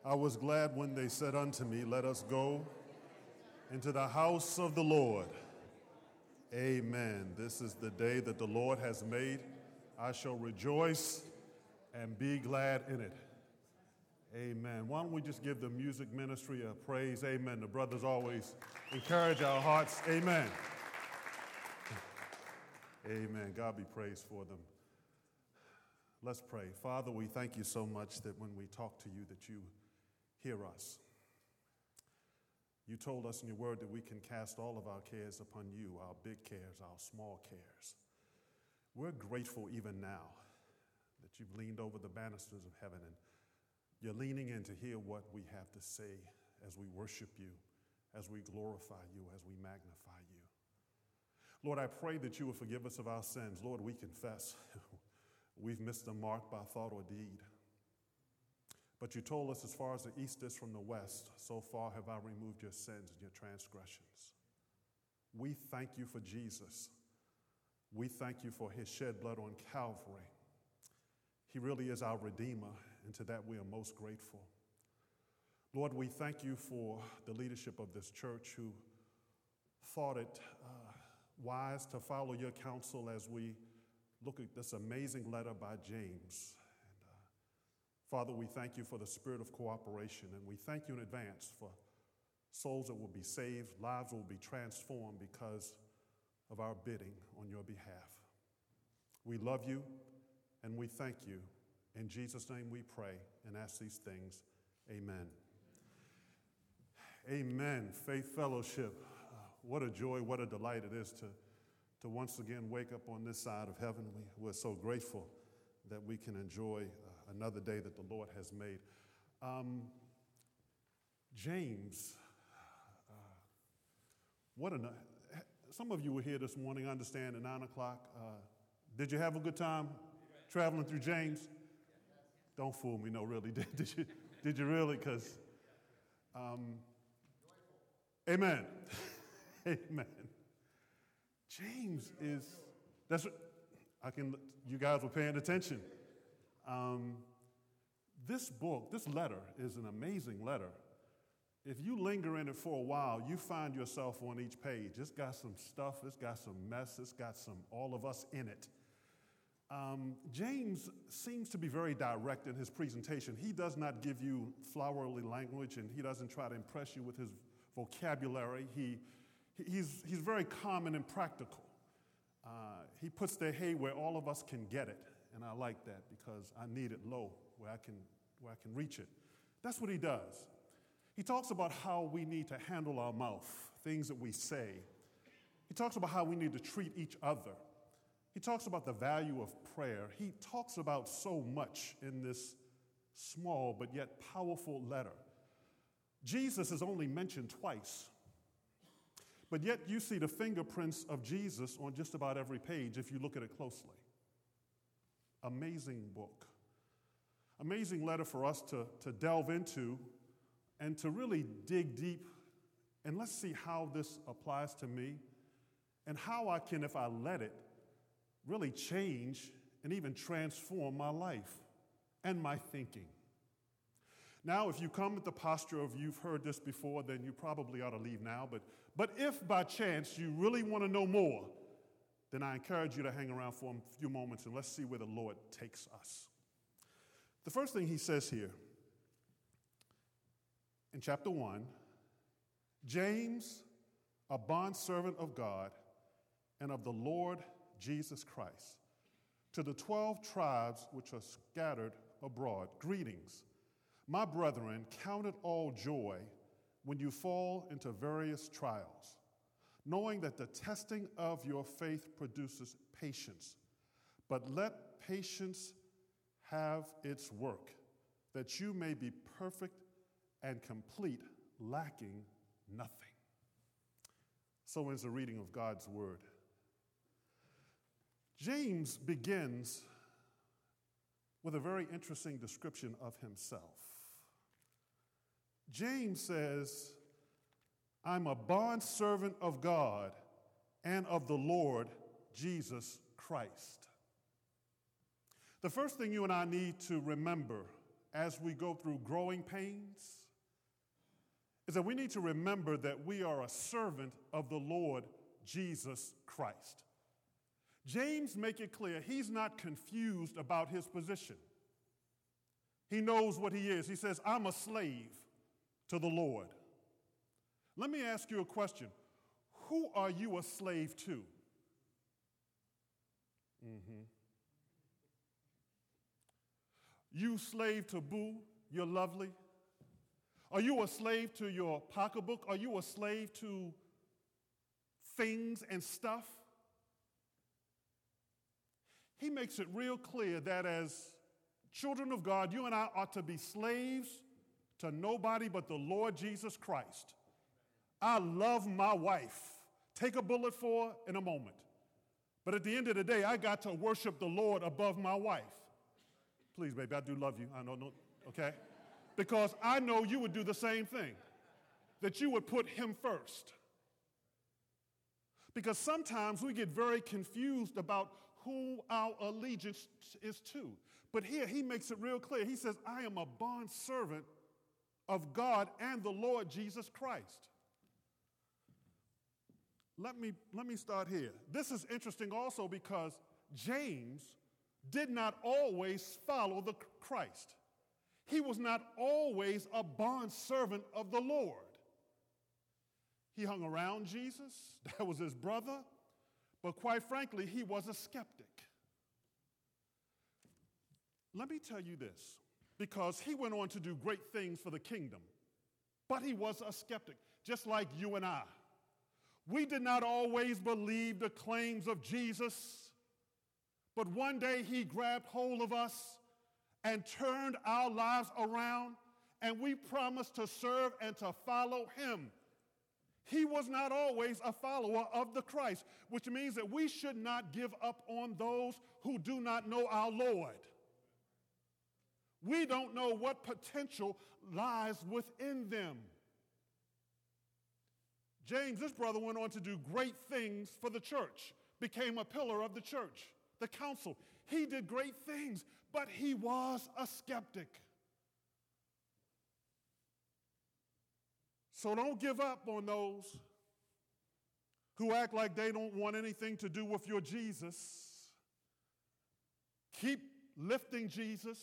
I was glad when they said unto me, let us go into the house of the Lord. Amen. This is the day that the Lord has made. I shall rejoice and be glad in it. Amen. Why don't we just give the music ministry a praise? Amen. The brothers always encourage our hearts. Amen. Amen. God be praised for them. Let's pray. Father, we thank you so much that when we talk to you, that you hear us. You told us in your word that we can cast all of our cares upon you, our big cares, our small cares. We're grateful even now that you've leaned over the banisters of heaven and you're leaning in to hear what we have to say as we worship you, as we glorify you, as we magnify you. Lord, I pray that you will forgive us of our sins. Lord, we confess we've missed the mark by thought or deed. But you told us as far as the east is from the west, so far have I removed your sins and your transgressions. We thank you for Jesus. We thank you for his shed blood on Calvary. He really is our Redeemer, and to that we are most grateful. Lord, we thank you for the leadership of this church who thought it wise to follow your counsel as we look at this amazing letter by James. Father, we thank you for the spirit of cooperation, and we thank you in advance for souls that will be saved, lives will be transformed because of our bidding on your behalf. We love you, and we thank you. In Jesus' name we pray and ask these things. Amen. Amen. Faith Fellowship. What a joy, what a delight it is to once again wake up on this side of heaven. We're so grateful that we can enjoy another day that the Lord has made. James, some of you were here this morning, I understand, at 9 o'clock. Did you have a good time traveling through James? Don't fool me, no, really. Did you really? Because, amen. Amen. James is, you guys were paying attention. This book, this letter is an amazing letter. If you linger in it for a while, you find yourself on each page. It's got some stuff, it's got some mess, it's got some all of us in it. James seems to be very direct in his presentation. He does not give you flowery language, and he doesn't try to impress you with his vocabulary. He's very common and practical. He puts the hay where all of us can get it, and I like that because I need it low where I can reach it. That's what he does. He talks about how we need to handle our mouth, things that we say. He talks about how we need to treat each other. He talks about the value of prayer. He talks about so much in this small but yet powerful letter. Jesus is only mentioned twice. But yet you see the fingerprints of Jesus on just about every page if you look at it closely. Amazing book. Amazing letter for us to delve into and to really dig deep. And let's see how this applies to me and how I can, if I let it, really change and even transform my life and my thinking. Now, if you come with the posture of you've heard this before, then you probably ought to leave now. But if by chance you really want to know more, then I encourage you to hang around for a few moments and let's see where the Lord takes us. The first thing he says here in chapter 1, James, a bondservant of God and of the Lord Jesus Christ, to the 12 tribes which are scattered abroad, greetings. My brethren, count it all joy when you fall into various trials, knowing that the testing of your faith produces patience. But let patience have its work, that you may be perfect and complete, lacking nothing. So is the reading of God's word. James begins with a very interesting description of himself. James says, I'm a bondservant of God and of the Lord Jesus Christ. The first thing you and I need to remember as we go through growing pains is that we need to remember that we are a servant of the Lord Jesus Christ. James make it clear he's not confused about his position. He knows what he is. He says, I'm a slave to the Lord. Let me ask you a question. Who are you a slave to? You slave to Boo, you're lovely? Are you a slave to your pocketbook? Are you a slave to things and stuff? He makes it real clear that as children of God, you and I ought to be slaves to nobody but the Lord Jesus Christ. I love my wife. Take a bullet for her in a moment. But at the end of the day, I got to worship the Lord above my wife. Please, baby, I do love you. I know, okay? Because I know you would do the same thing, that you would put him first. Because sometimes we get very confused about who our allegiance is to. But here he makes it real clear. He says, I am a bondservant of God and the Lord Jesus Christ. Let me start here. This is interesting also because James did not always follow the Christ. He was not always a bondservant of the Lord. He hung around Jesus. That was his brother. But quite frankly, he was a skeptic. Let me tell you this, because he went on to do great things for the kingdom, but he was a skeptic, just like you and I. We did not always believe the claims of Jesus, but one day he grabbed hold of us and turned our lives around, and we promised to serve and to follow him. He was not always a follower of the Christ, which means that we should not give up on those who do not know our Lord. We don't know what potential lies within them. James, this brother, went on to do great things for the church, became a pillar of the church, the council. He did great things, but he was a skeptic. So don't give up on those who act like they don't want anything to do with your Jesus. Keep lifting Jesus.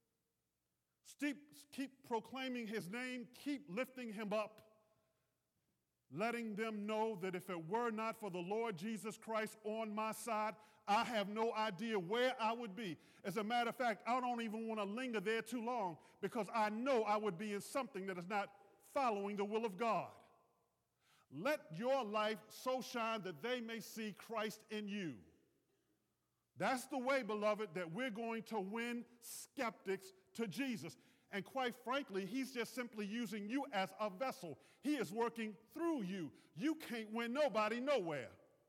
Keep proclaiming his name. Keep lifting him up. Letting them know that if it were not for the Lord Jesus Christ on my side, I have no idea where I would be. As a matter of fact, I don't even want to linger there too long because I know I would be in something that is not following the will of God. Let your life so shine that they may see Christ in you. That's the way, beloved, that we're going to win skeptics to Jesus. And quite frankly, he's just simply using you as a vessel. He is working through you. You can't win nobody nowhere.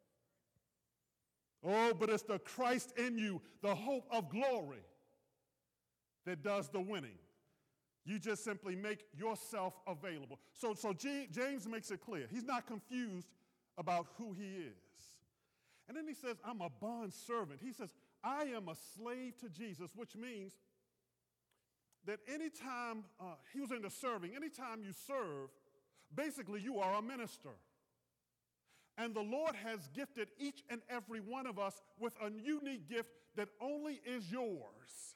Oh, but it's the Christ in you, the hope of glory, that does the winning. You just simply make yourself available. So James makes it clear. He's not confused about who he is. And then he says, I'm a bondservant. He says, I am a slave to Jesus, which means that anytime he was into serving, anytime you serve, basically you are a minister. And the Lord has gifted each and every one of us with a unique gift that only is yours.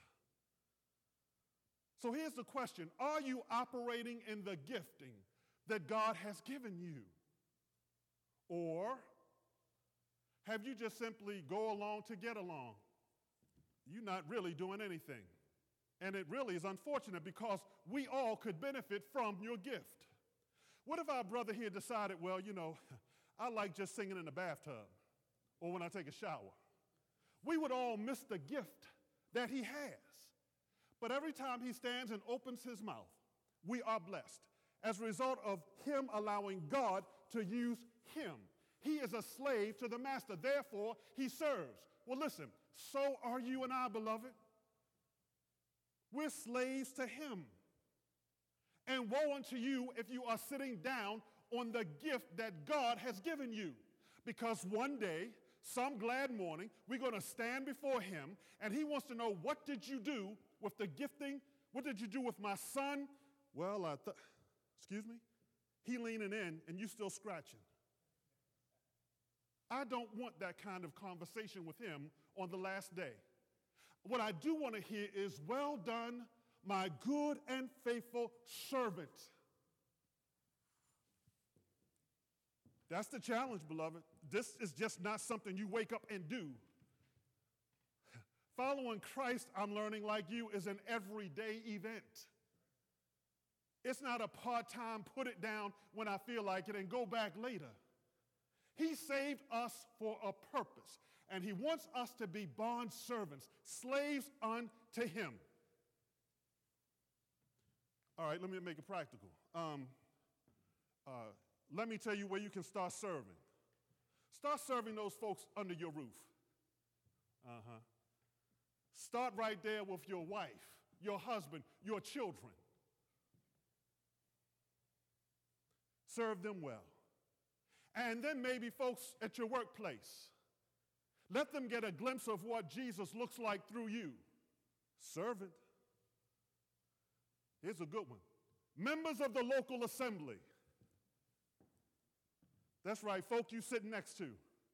So here's the question. Are you operating in the gifting that God has given you? Or have you just simply go along to get along? You're not really doing anything. And it really is unfortunate because we all could benefit from your gift. What if our brother here decided, well, you know, I like just singing in the bathtub or when I take a shower? We would all miss the gift that he has. But every time he stands and opens his mouth, we are blessed as a result of him allowing God to use him. He is a slave to the master. Therefore, he serves. Well, listen, so are you and I, beloved. We're slaves to him. And woe unto you if you are sitting down on the gift that God has given you. Because one day, some glad morning, we're going to stand before him, and he wants to know, what did you do with the gifting, What did you do with my son? Well, excuse me? He leaning in and you still scratching. I don't want that kind of conversation with him on the last day. What I do want to hear is, well done, my good and faithful servant. That's the challenge, beloved. This is just not something you wake up and do. Following Christ, I'm learning like you, is an everyday event. It's not a part-time, put it down when I feel like it and go back later. He saved us for a purpose, and he wants us to be bond servants, slaves unto him. All right, let me make it practical. Let me tell you where you can start serving. Start serving those folks under your roof. Start right there with your wife, your husband, your children. Serve them well. And then maybe folks at your workplace. Let them get a glimpse of what Jesus looks like through you. Servant. Here's a good one. Members of the local assembly. That's right, folk you sitting next to.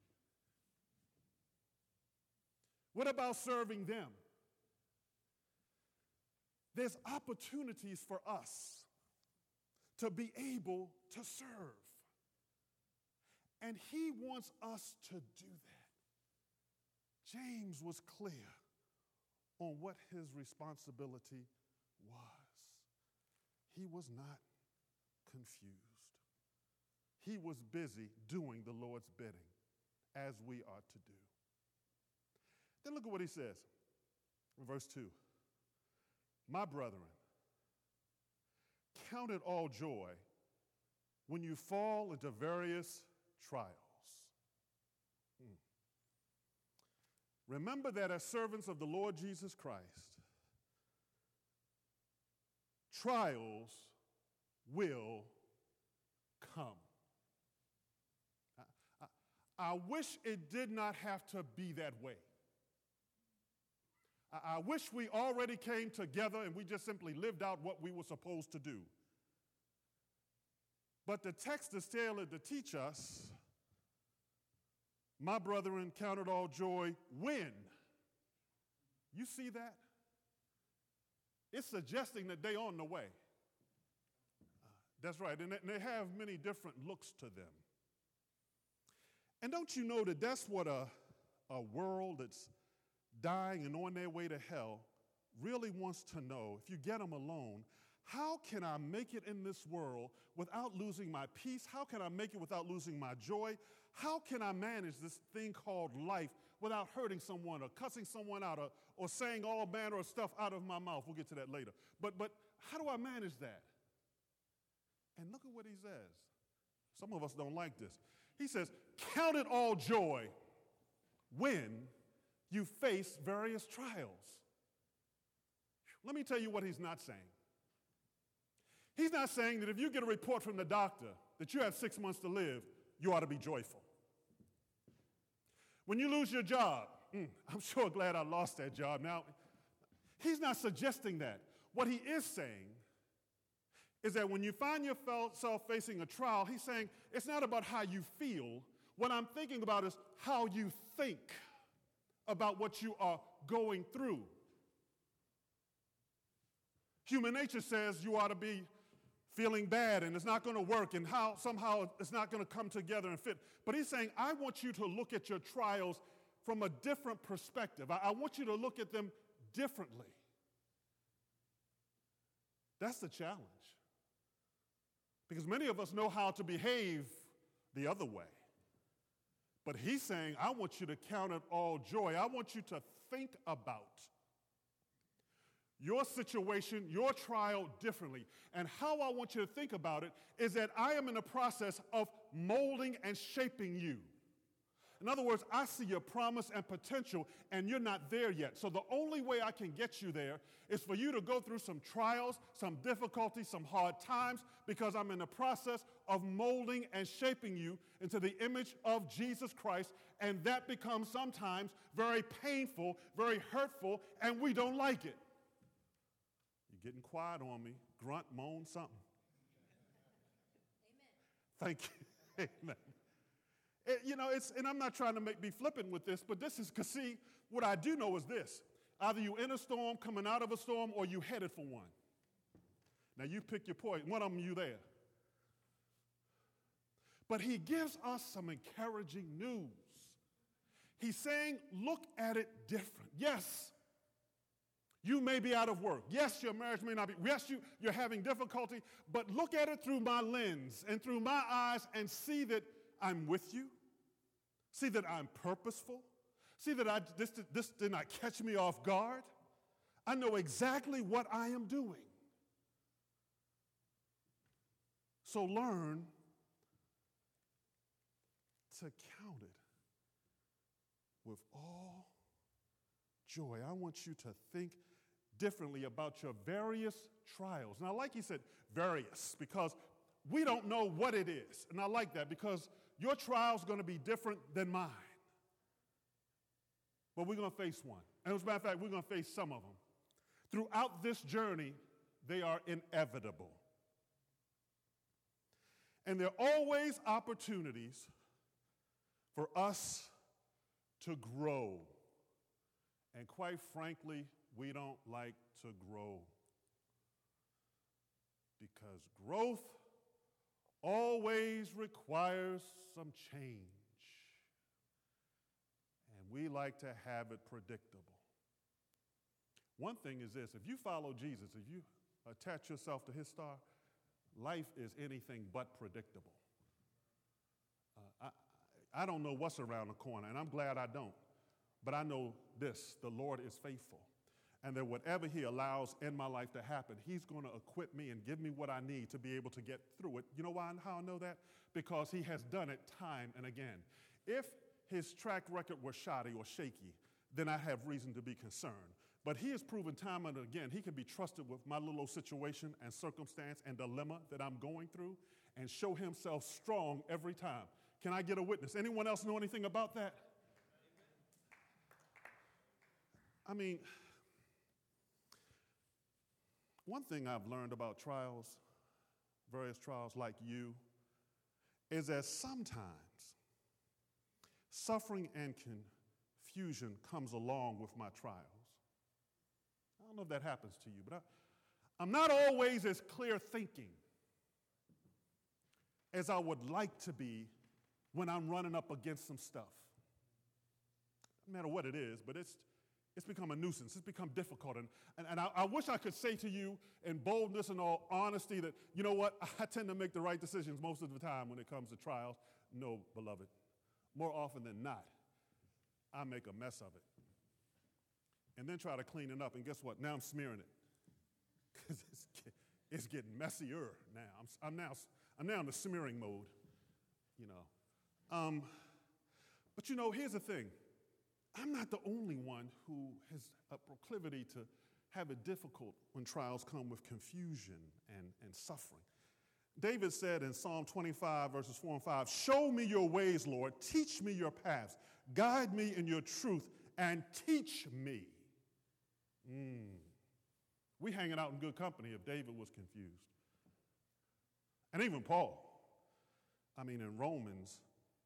What about serving them? There's opportunities for us to be able to serve. And he wants us to do that. James was clear on what his responsibility was. He was not confused. He was busy doing the Lord's bidding, as we are to do. Then look at what he says in verse 2. My brethren, count it all joy when you fall into various trials. Remember that as servants of the Lord Jesus Christ, trials will come. I wish it did not have to be that way. I wish we already came together and we just simply lived out what we were supposed to do. But the text is tailored to teach us, my brethren, count it all joy when. You see that? It's suggesting that they're on the way. That's right, and they have many different looks to them. And don't you know that that's what a world that's dying and on their way to hell really wants to know? If you get them alone, how can I make it in this world without losing my peace? How can I make it without losing my joy? How can I manage this thing called life without hurting someone or cussing someone out or saying all manner of stuff out of my mouth? We'll get to that later. But how do I manage that? And look at what he says. Some of us don't like this. He says, count it all joy when you face various trials. Let me tell you what he's not saying. He's not saying that if you get a report from the doctor that you have 6 months to live, you ought to be joyful. When you lose your job, I'm sure glad I lost that job. Now, he's not suggesting that. What he is saying is that when you find yourself facing a trial, he's saying it's not about how you feel. What I'm thinking about is how you think about what you are going through. Human nature says you ought to be feeling bad and it's not going to work and how somehow it's not going to come together and fit. But he's saying, I want you to look at your trials from a different perspective. I want you to look at them differently. That's the challenge. Because many of us know how to behave the other way. But he's saying, I want you to count it all joy. I want you to think about your situation, your trial differently. And how I want you to think about it is that I am in the process of molding and shaping you. In other words, I see your promise and potential, and you're not there yet. So the only way I can get you there is for you to go through some trials, some difficulties, some hard times, because I'm in the process of molding and shaping you into the image of Jesus Christ, and that becomes sometimes very painful, very hurtful, and we don't like it. You getting quiet on me. Grunt, moan, something. Amen. Thank you. Amen. And I'm not trying to be flippant with this, but this is, because see, what I do know is this. Either you in a storm, coming out of a storm, or you headed for one. Now you pick your point. One of them, you there. But he gives us some encouraging news. He's saying, look at it different. Yes, you may be out of work. Yes, your marriage may not be. Yes, you're having difficulty, but look at it through my lens and through my eyes and see that I'm with you. See that I'm purposeful. See that this did not catch me off guard. I know exactly what I am doing. So learn to count it with all joy. I want you to think differently about your various trials. Now, like he said, various, because we don't know what it is. And I like that, because your trial is going to be different than mine. But we're going to face one. And as a matter of fact, we're going to face some of them. Throughout this journey, they are inevitable. And there are always opportunities for us to grow. And quite frankly, we don't like to grow. Because growth always requires some change. And we like to have it predictable. One thing is this: if you follow Jesus, if you attach yourself to his star, life is anything but predictable. I don't know what's around the corner, and I'm glad I don't. But I know this: the Lord is faithful. And that whatever he allows in my life to happen, he's going to equip me and give me what I need to be able to get through it. You know why and how I know that? Because he has done it time and again. If his track record were shoddy or shaky, then I have reason to be concerned. But he has proven time and again he can be trusted with my little situation and circumstance and dilemma that I'm going through and show himself strong every time. Can I get a witness? Anyone else know anything about that? I mean, one thing I've learned about trials, various trials like you, is that sometimes suffering and confusion comes along with my trials. I don't know if that happens to you, but I'm not always as clear thinking as I would like to be when I'm running up against some stuff. No matter what it is, but it's become a nuisance. It's become difficult. And I wish I could say to you in boldness and all honesty that, you know what, I tend to make the right decisions most of the time when it comes to trials. No, beloved. More often than not, I make a mess of it. And then try to clean it up. And guess what? Now I'm smearing it. Because it's getting messier now. I'm now in the smearing mode, you know. But you know, here's the thing. I'm not the only one who has a proclivity to have it difficult when trials come with confusion and suffering. David said in Psalm 25, verses 4 and 5, "Show me your ways, Lord. Teach me your paths. Guide me in your truth and teach me." We hanging out in good company if David was confused. And even Paul. I mean, in Romans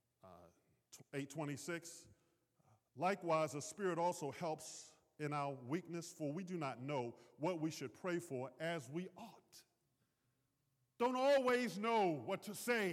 8:26, "Likewise, the Spirit also helps in our weakness, for we do not know what we should pray for as we ought." Don't always know what to say.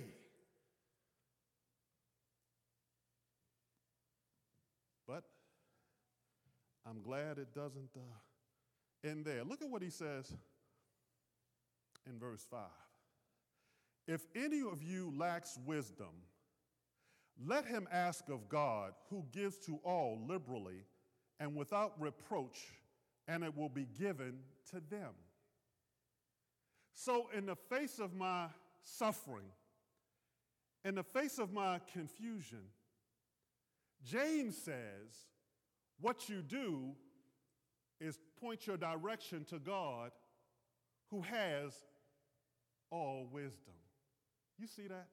But I'm glad it doesn't end there. Look at what he says in verse 5. "If any of you lacks wisdom, let him ask of God, who gives to all liberally and without reproach, and it will be given to them." So in the face of my suffering, in the face of my confusion, James says, what you do is point your direction to God, who has all wisdom. You see that?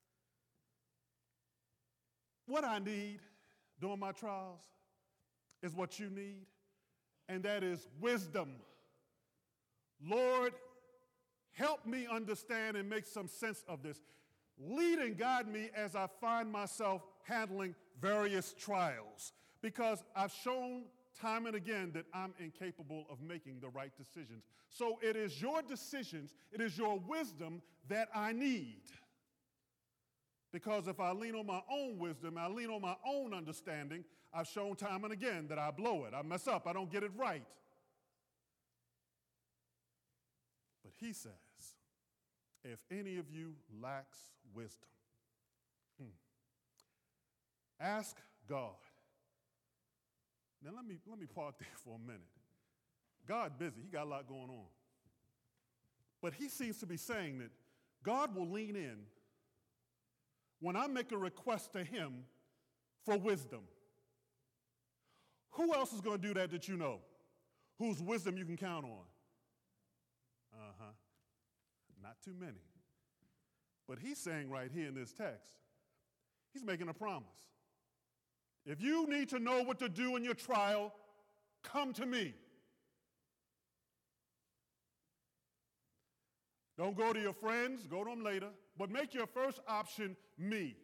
What I need during my trials is what you need, and that is wisdom. Lord, help me understand and make some sense of this. Lead and guide me as I find myself handling various trials, because I've shown time and again that I'm incapable of making the right decisions. So it is your decisions, it is your wisdom that I need. Because if I lean on my own wisdom, I lean on my own understanding, I've shown time and again that I blow it, I mess up, I don't get it right. But he says, if any of you lacks wisdom, ask God. Now let me park there for a minute. God busy, he got a lot going on. But he seems to be saying that God will lean in when I make a request to him for wisdom. Who else is going to do that you know? Whose wisdom you can count on? Not too many. But he's saying right here in this text, he's making a promise. If you need to know what to do in your trial, come to me. Don't go to your friends, go to them later, but make your first option me.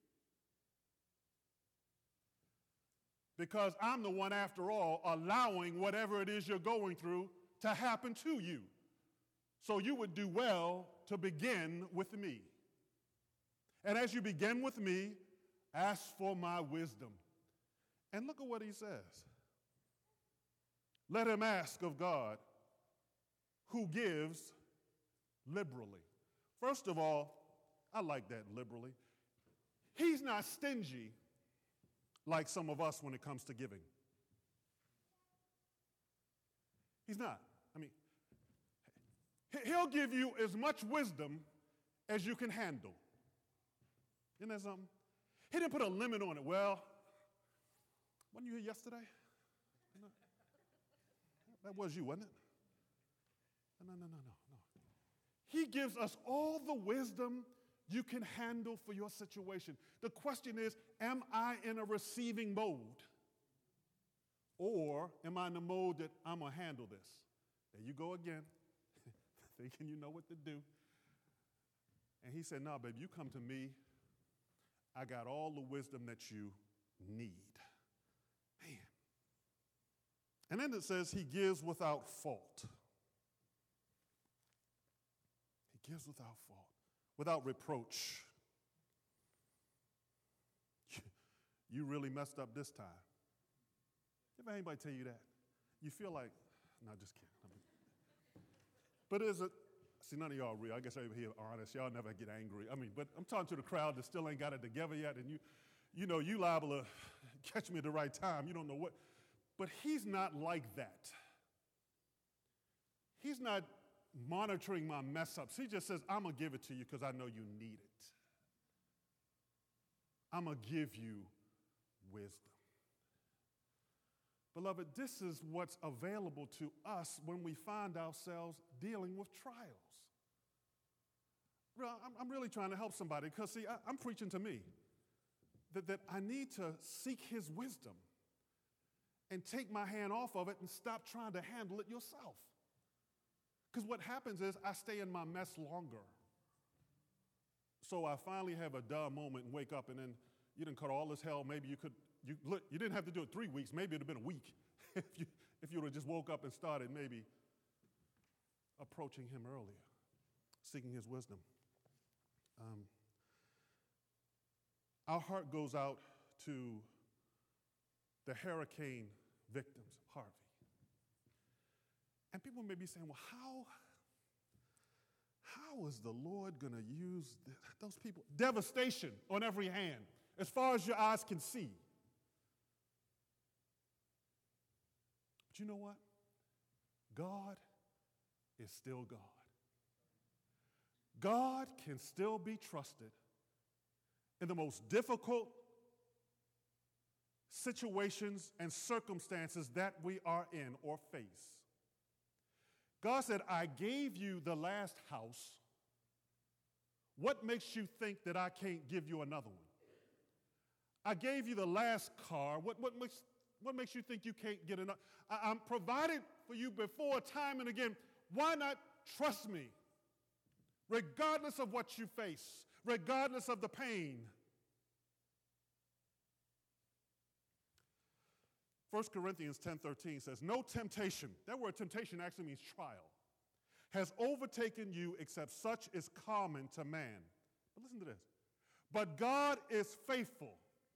Because I'm the one, after all, allowing whatever it is you're going through to happen to you. So you would do well to begin with me. And as you begin with me, ask for my wisdom. And look at what he says. Let him ask of God, who gives liberally. First of all, I like that, liberally. He's not stingy like some of us when it comes to giving. He's not. I mean, he'll give you as much wisdom as you can handle. Isn't that something? He didn't put a limit on it. Well, wasn't you here yesterday? No. That was you, wasn't it? No. He gives us all the wisdom you can handle for your situation. The question is, am I in a receiving mode? Or am I in the mode that I'm going to handle this? There you go again, thinking you know what to do. And he said, no, baby, you come to me. I got all the wisdom that you need. Man. And then it says he gives without fault. He gives without fault, without reproach. You really messed up this time. Ever anybody tell you that? You feel like, no, just kidding. But is it, see, none of y'all real. I guess everybody here are honest. Y'all never get angry. I mean, but I'm talking to the crowd that still ain't got it together yet, and you know, you liable to catch me at the right time. You don't know what. But he's not like that. He's not monitoring my mess ups. He just says, I'm going to give it to you because I know you need it. I'm going to give you wisdom. Beloved, this is what's available to us when we find ourselves dealing with trials. I'm really trying to help somebody because, see, I'm preaching to me that I need to seek his wisdom and take my hand off of it and stop trying to handle it yourself. Because what happens is I stay in my mess longer. So I finally have a duh moment and wake up, and then you didn't cut all this hell. Maybe you didn't have to do it 3 weeks. Maybe it would have been a week if you would have just woke up and started maybe approaching him earlier, seeking his wisdom. Our heart goes out to the hurricane victims, Harvey. And people may be saying, well, how is the Lord going to use those people? Devastation on every hand, as far as your eyes can see. But you know what? God is still God. God can still be trusted in the most difficult situations and circumstances that we are in or face. God said, I gave you the last house. What makes you think that I can't give you another one? I gave you the last car. What makes you think you can't get another? I'm provided for you before time and again. why not trust me? Regardless of what you face, regardless of the pain. 1 Corinthians 10:13 says, no temptation, that word temptation actually means trial, has overtaken you except such is common to man. But listen to this. But God is faithful.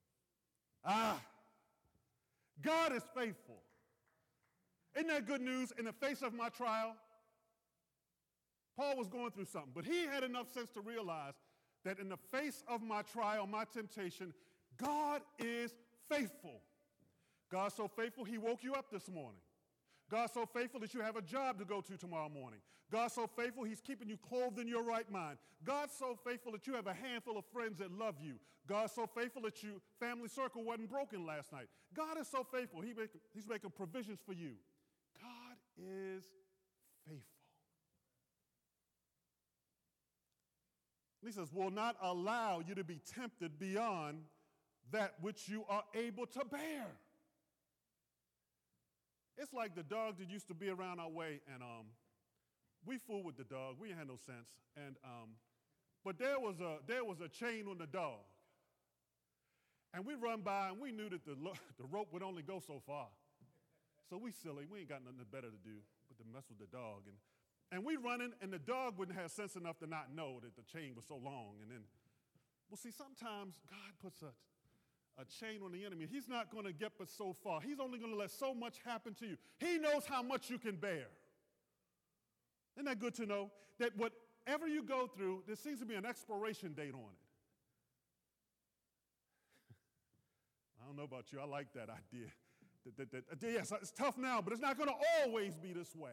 God is faithful. Isn't that good news? In the face of my trial, Paul was going through something, but he had enough sense to realize that in the face of my trial, my temptation, God is faithful. God's so faithful, he woke you up this morning. God's so faithful that you have a job to go to tomorrow morning. God's so faithful, he's keeping you clothed in your right mind. God's so faithful that you have a handful of friends that love you. God's so faithful that your family circle wasn't broken last night. God is so faithful, he's making provisions for you. God is faithful. He says, will not allow you to be tempted beyond that which you are able to bear. It's like the dog that used to be around our way, and we fooled with the dog. We ain't had no sense. But there was a chain on the dog. And we run by, and we knew that the rope would only go so far. So we silly. We ain't got nothing better to do but to mess with the dog. And we running, and the dog wouldn't have sense enough to not know that the chain was so long. And then, well, see, sometimes God puts a chain on the enemy. He's not going to get but so far. He's only going to let so much happen to you. He knows how much you can bear. Isn't that good to know? That whatever you go through, there seems to be an expiration date on it. I don't know about you. I like that idea. Yes, it's tough now, but it's not going to always be this way.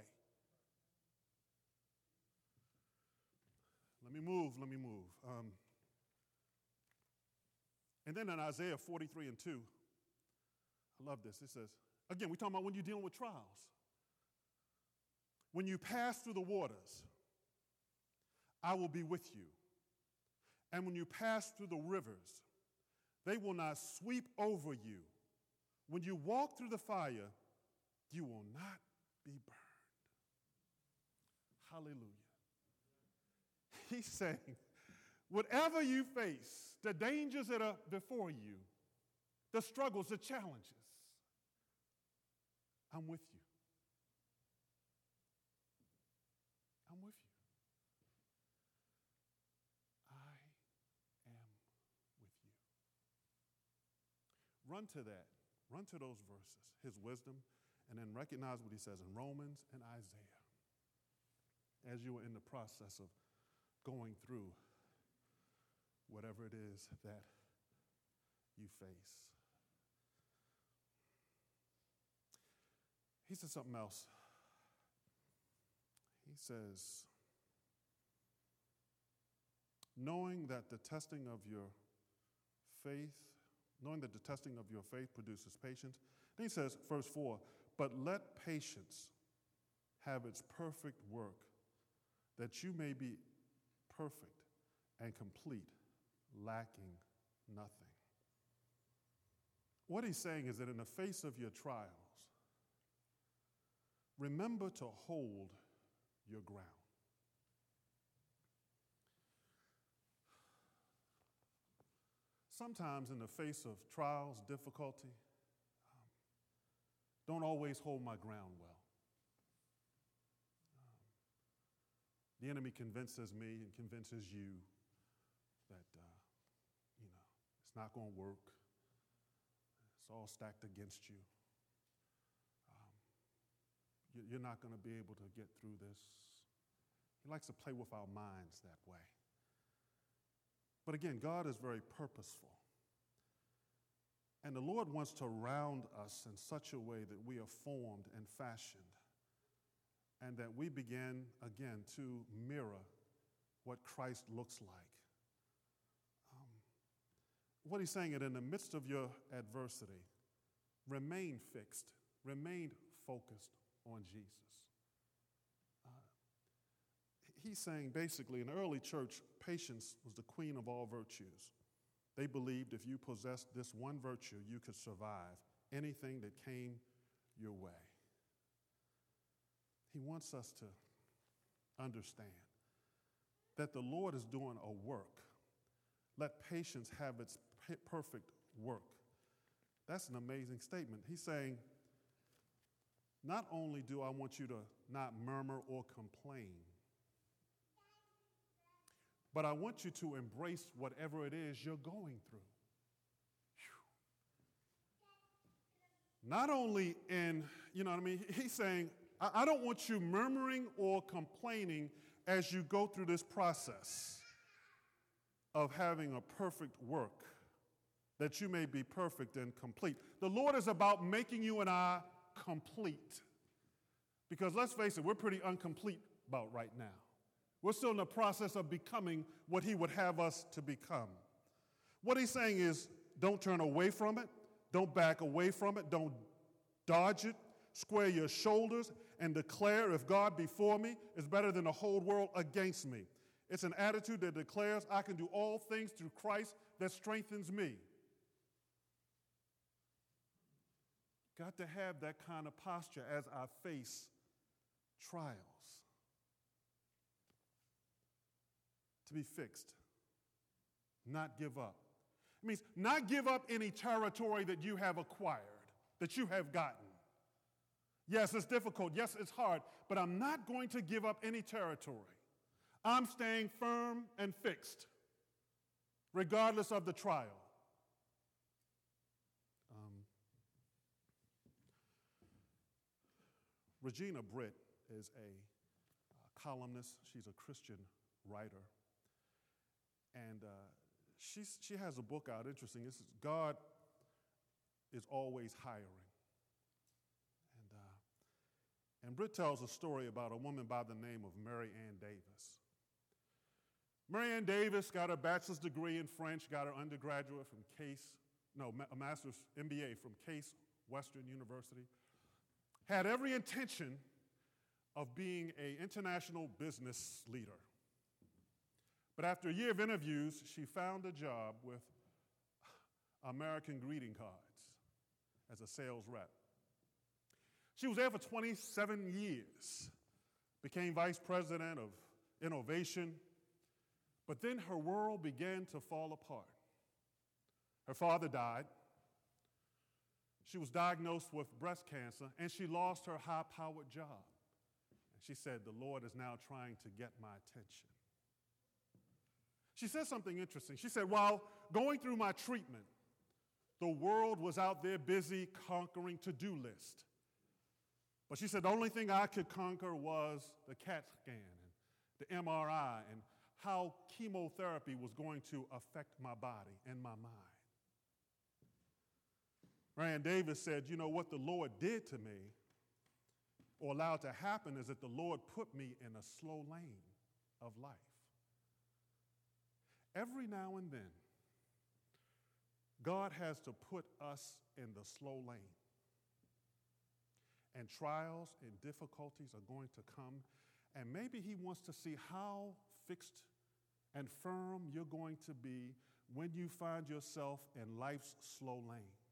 Let me move. And then in Isaiah 43:2, I love this. It says, again, we're talking about when you're dealing with trials. When you pass through the waters, I will be with you. And when you pass through the rivers, they will not sweep over you. When you walk through the fire, you will not be burned. Hallelujah. He's saying, whatever you face, the dangers that are before you, the struggles, the challenges, I'm with you. I'm with you. I am with you. Run to that. Run to those verses, his wisdom, and then recognize what he says in Romans and Isaiah as you are in the process of going through whatever it is that you face. He said something else. He says, knowing that the testing of your faith produces patience. Then he says, verse 4, but let patience have its perfect work, that you may be perfect and complete, lacking nothing. What he's saying is that in the face of your trials, remember to hold your ground. Sometimes in the face of trials, difficulty, don't always hold my ground well. The enemy convinces me and convinces you that, it's not going to work. It's all stacked against you. You're not going to be able to get through this. He likes to play with our minds that way. But again, God is very purposeful. And the Lord wants to round us in such a way that we are formed and fashioned, and that we begin, again, to mirror what Christ looks like. What he's saying is, in the midst of your adversity, remain fixed, remain focused on Jesus. He's saying basically in the early church, patience was the queen of all virtues. They believed if you possessed this one virtue, you could survive anything that came your way. He wants us to understand that the Lord is doing a work. Let patience have its perfect work. That's an amazing statement. He's saying, not only do I want you to not murmur or complain, but I want you to embrace whatever it is you're going through. Whew. Not only in, you know what I mean? He's saying, I don't want you murmuring or complaining as you go through this process of having a perfect work, that you may be perfect and complete. The Lord is about making you and I complete. Because let's face it, we're pretty incomplete about right now. We're still in the process of becoming what He would have us to become. What He's saying is, don't turn away from it. Don't back away from it. Don't dodge it. Square your shoulders and declare, if God be for me, is better than the whole world against me. It's an attitude that declares, I can do all things through Christ that strengthens me. Got to have that kind of posture as I face trials. To be fixed, not give up. It means not give up any territory that you have acquired, that you have gotten. Yes, it's difficult. Yes, it's hard, but I'm not going to give up any territory. I'm staying firm and fixed, regardless of the trial. Regina Britt is a columnist. She's a Christian writer. And she has a book out, interesting. This is God is Always Hiring. And Britt tells a story about a woman by the name of Mary Ann Davis. Mary Ann Davis got her bachelor's degree in French, got her undergraduate from a master's MBA from Case Western University. Had every intention of being an international business leader. But after a year of interviews, she found a job with American Greeting Cards as a sales rep. She was there for 27 years, became vice president of innovation, but then her world began to fall apart. Her father died. She was diagnosed with breast cancer, and she lost her high-powered job. And she said, the Lord is now trying to get my attention. She said something interesting. She said, while going through my treatment, the world was out there busy conquering to-do list. But she said the only thing I could conquer was the CAT scan and the MRI and how chemotherapy was going to affect my body and my mind. Mary Ann Davis said, you know what the Lord did to me or allowed to happen is that the Lord put me in a slow lane of life. Every now and then, God has to put us in the slow lane. And trials and difficulties are going to come, and maybe He wants to see how fixed and firm you're going to be when you find yourself in life's slow lanes.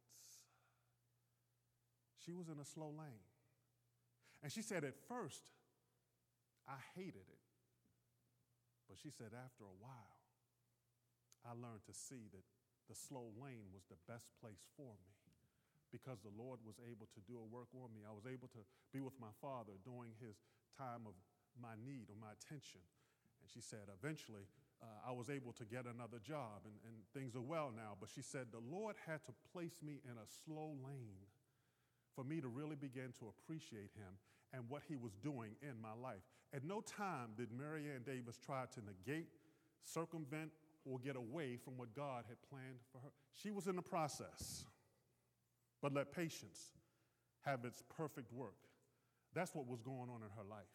She was in a slow lane. And she said, at first, I hated it. But she said, after a while, I learned to see that the slow lane was the best place for me because the Lord was able to do a work on me. I was able to be with my father during his time of my need or my attention. And she said, eventually, I was able to get another job, and things are well now. But she said, the Lord had to place me in a slow lane for me to really begin to appreciate Him and what He was doing in my life. At no time did Mary Ann Davis try to negate, circumvent, or get away from what God had planned for her. She was in the process. But let patience have its perfect work. That's what was going on in her life.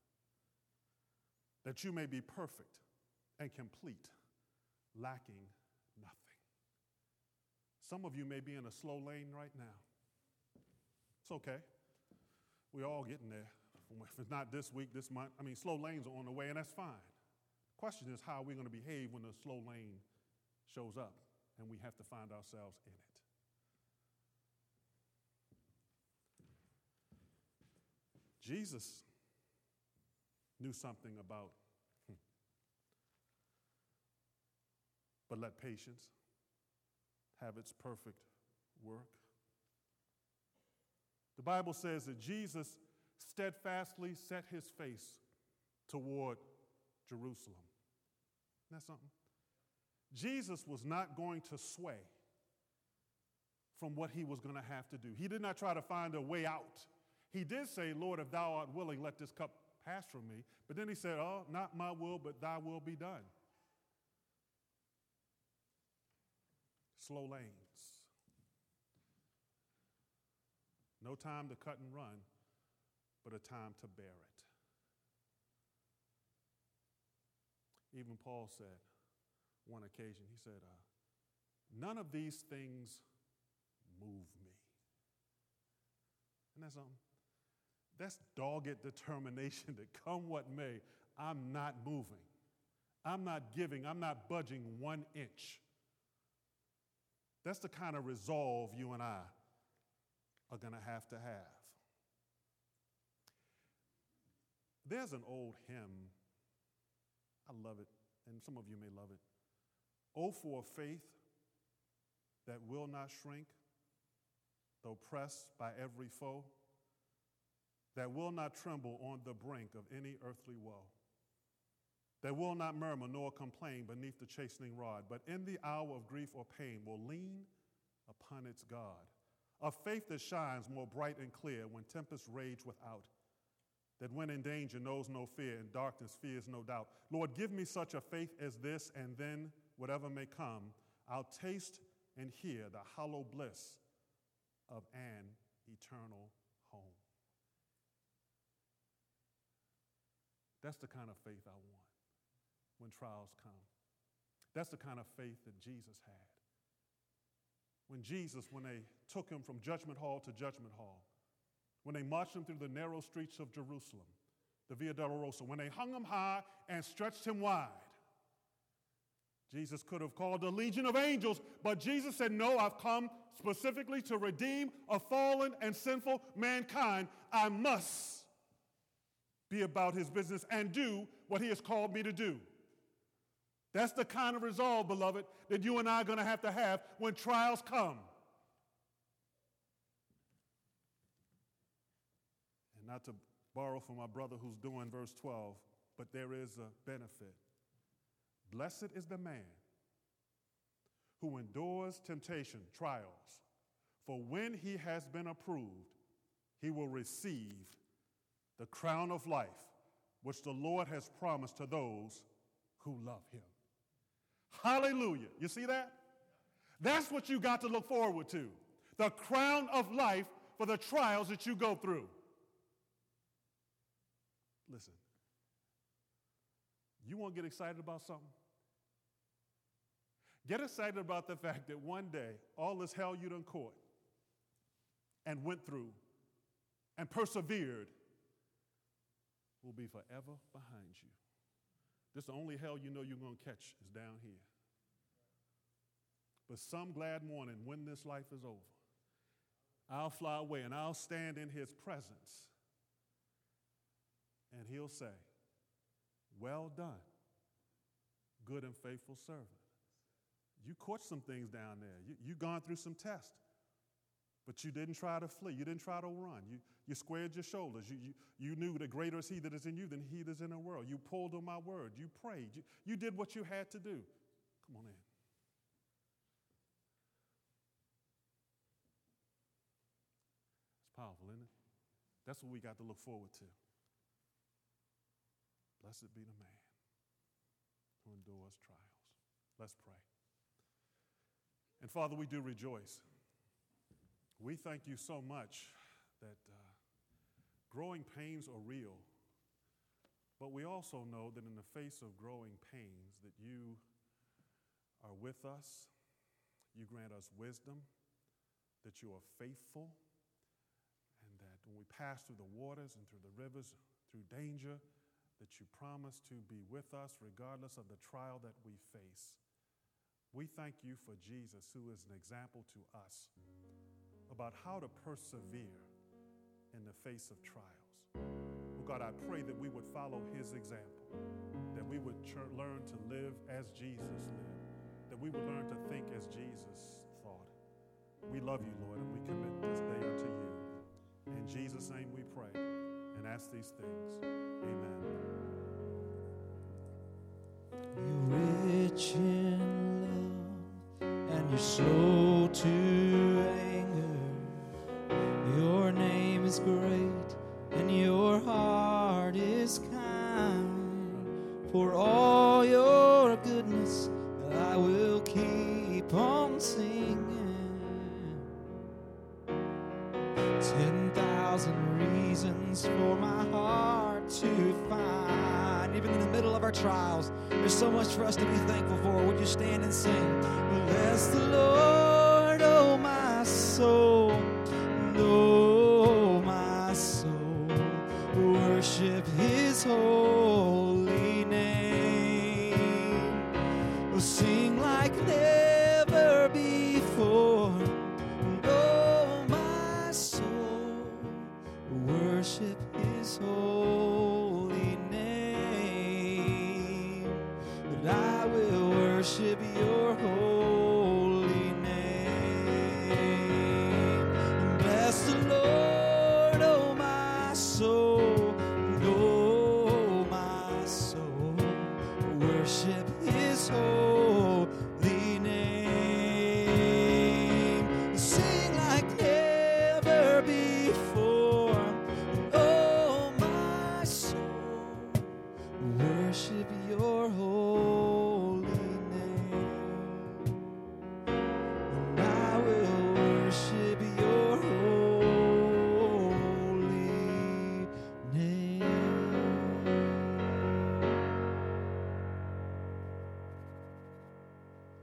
That you may be perfect and complete, lacking nothing. Some of you may be in a slow lane right now. It's okay. We're all getting there. If it's not this week, this month, slow lanes are on the way, and that's fine. The question is, how are we going to behave when the slow lane shows up and we have to find ourselves in it? Jesus knew something about. But let patience have its perfect work. The Bible says that Jesus steadfastly set his face toward Jerusalem. Isn't that something? Jesus was not going to sway from what he was going to have to do. He did not try to find a way out. He did say, Lord, if thou art willing, let this cup pass from me. But then he said, oh, not my will, but thy will be done. Slow lanes. No time to cut and run, but a time to bear it. Even Paul said, one occasion, he said, none of these things move me. Isn't that something? That's dogged determination that come what may, I'm not moving. I'm not giving. I'm not budging 1 inch. That's the kind of resolve you and I are going to have. There's an old hymn. I love it, and some of you may love it. Oh, for a faith that will not shrink, though pressed by every foe, that will not tremble on the brink of any earthly woe, that will not murmur nor complain beneath the chastening rod, but in the hour of grief or pain will lean upon its God. A faith that shines more bright and clear when tempests rage without, that when in danger knows no fear, in darkness fears no doubt. Lord, give me such a faith as this, and then whatever may come, I'll taste and hear the hollow bliss of an eternal home. That's the kind of faith I want when trials come. That's the kind of faith that Jesus had. When they took him from judgment hall to judgment hall, when they marched him through the narrow streets of Jerusalem, the Via Dolorosa, when they hung him high and stretched him wide, Jesus could have called a legion of angels, but Jesus said, no, I've come specifically to redeem a fallen and sinful mankind. I must be about his business and do what he has called me to do. That's the kind of resolve, beloved, that you and I are going to have when trials come. And not to borrow from my brother who's doing verse 12, but there is a benefit. Blessed is the man who endures temptation, trials, for when he has been approved, he will receive the crown of life, which the Lord has promised to those who love him. Hallelujah. You see that? That's what you got to look forward to. The crown of life for the trials that you go through. Listen, you want to get excited about something? Get excited about the fact that one day, all this hell you done caught and went through and persevered will be forever behind you. This the only hell you know you're going to catch is down here. But some glad morning when this life is over, I'll fly away and I'll stand in his presence and he'll say, well done, good and faithful servant. You caught some things down there. You gone through some tests, but you didn't try to flee. You didn't try to run. You squared your shoulders. You knew that greater is he that is in you than he that is in the world. You pulled on my word. You prayed. You did what you had to do. Come on in. It's powerful, isn't it? That's what we got to look forward to. Blessed be the man who endures trials. Let's pray. And Father, we do rejoice. We thank you so much that growing pains are real, but we also know that in the face of growing pains that you are with us, you grant us wisdom, that you are faithful, and that when we pass through the waters and through the rivers, through danger, that you promise to be with us regardless of the trial that we face. We thank you for Jesus, who is an example to us about how to persevere in the face of trials. Oh God, I pray that we would follow his example, that we would learn to live as Jesus lived, that we would learn to think as Jesus thought. We love you, Lord, and we commit this day unto you. In Jesus' name we pray and ask these things. Amen. You're rich in love and you're slow to anger. Your name is great and your heart is kind. For all your goodness, I will keep on singing. 10,000 reasons for my heart to find. Even in the middle of our trials, there's so much for us to be thankful for. Would you stand and sing? Bless the Lord, oh my soul, and oh my soul, worship his holy name. Sing like never before, and oh my soul, worship his holy name. But I will worship your holy name. And bless the Lord, oh my soul, and oh my soul, worship his holy name. Sing like never before, oh my soul, worship your holy name.